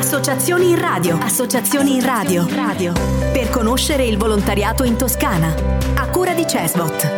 Associazioni in radio. Associazioni in radio. Per conoscere il volontariato in Toscana. A cura di CESVOT.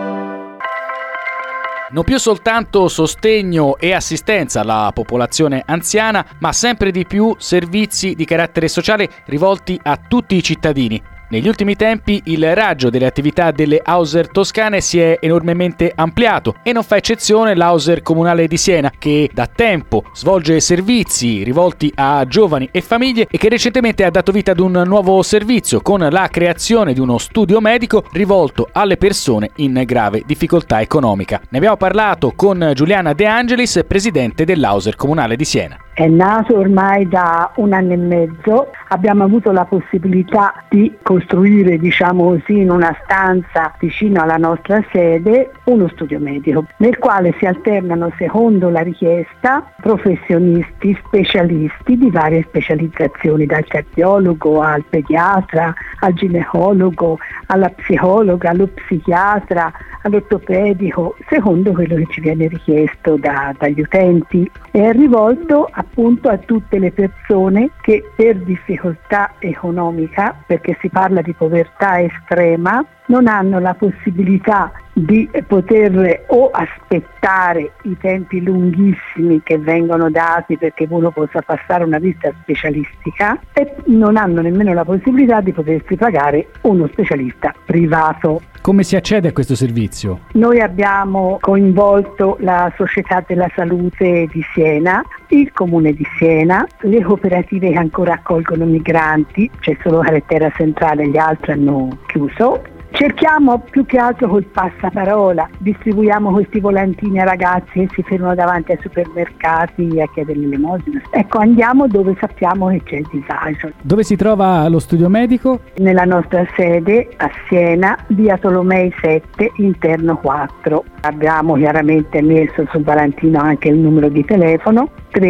Non più soltanto sostegno e assistenza alla popolazione anziana, ma sempre di più servizi di carattere sociale rivolti a tutti i cittadini. Negli ultimi tempi il raggio delle attività delle Hauser toscane si è enormemente ampliato e non fa eccezione l'Hauser Comunale di Siena, che da tempo svolge servizi rivolti a giovani e famiglie e che recentemente ha dato vita ad un nuovo servizio con la creazione di uno studio medico rivolto alle persone in grave difficoltà economica. Ne abbiamo parlato con Giuliana De Angelis, presidente dell'Hauser Comunale di Siena. È nato ormai da 1 anno e mezzo, abbiamo avuto la possibilità di costruire, diciamo così, in una stanza vicino alla nostra sede uno studio medico nel quale si alternano, secondo la richiesta, professionisti, specialisti di varie specializzazioni, dal cardiologo al pediatra, al ginecologo, alla psicologa, allo psichiatra, all'ortopedico, secondo quello che ci viene richiesto dagli utenti. È rivolto appunto a tutte le persone che per difficoltà economica, perché si parla di povertà estrema, non hanno la possibilità di poter o aspettare i tempi lunghissimi che vengono dati perché uno possa passare una visita specialistica e non hanno nemmeno la possibilità di potersi pagare uno specialista privato. Come si accede a questo servizio? Noi abbiamo coinvolto la Società della Salute di Siena, il Comune di Siena, le cooperative che ancora accolgono migranti, c'è solo Carrettera Centrale, gli altri hanno chiuso. Cerchiamo più che altro col passaparola, distribuiamo questi volantini a ragazzi che si fermano davanti ai supermercati a chiedere l'elemosina. Ecco, andiamo dove sappiamo che c'è il disagio. Dove si trova lo studio medico? Nella nostra sede a Siena, via Tolomei 7, interno 4. Abbiamo chiaramente messo sul volantino anche il numero di telefono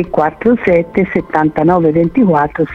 347 79 24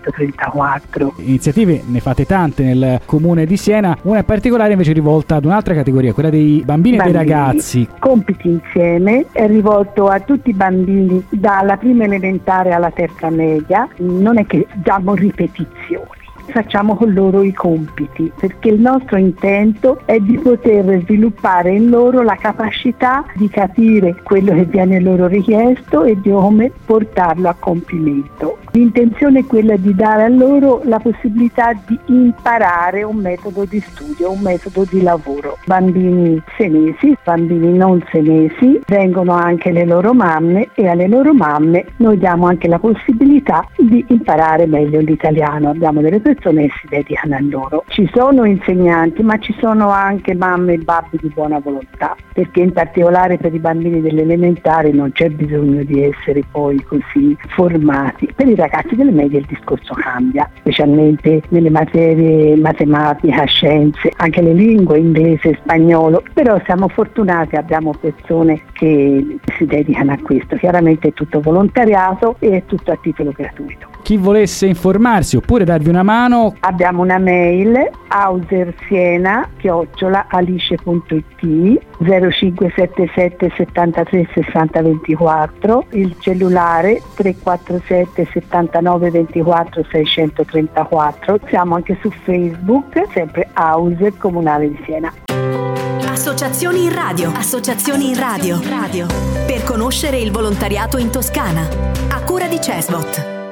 634. Iniziative ne fate tante nel comune di Siena, una in particolare invece rivolta ad un'altra categoria, quella dei bambini e dei ragazzi. Compiti insieme è rivolto a tutti i bambini dalla prima elementare alla terza media, non è che diamo ripetizioni. Facciamo con loro i compiti, perché il nostro intento è di poter sviluppare in loro la capacità di capire quello che viene loro richiesto e di come portarlo a compimento. L'intenzione è quella di dare a loro la possibilità di imparare un metodo di studio, un metodo di lavoro. Bambini senesi, bambini non senesi, vengono anche le loro mamme e alle loro mamme noi diamo anche la possibilità di imparare meglio l'italiano. Abbiamo delle persone che si dedicano a loro. Ci sono insegnanti, ma ci sono anche mamme e babbi di buona volontà, perché in particolare per i bambini delle elementari non c'è bisogno di essere poi così formati. Per i ragazzi delle medie il discorso cambia, specialmente nelle materie matematica, scienze, anche le lingue, inglese e spagnolo, però siamo fortunati, abbiamo persone che si dedicano a questo. Chiaramente è tutto volontariato e è tutto a titolo gratuito. Chi volesse informarsi oppure darvi una mano, abbiamo una mail hausersiena@alice.it 0577 73 60 24, il cellulare 347 79 24 634. Siamo anche su Facebook, sempre Hauser Comunale di Siena. Associazioni in radio. Associazioni in radio. Per conoscere il volontariato in Toscana. A cura di CESVOT.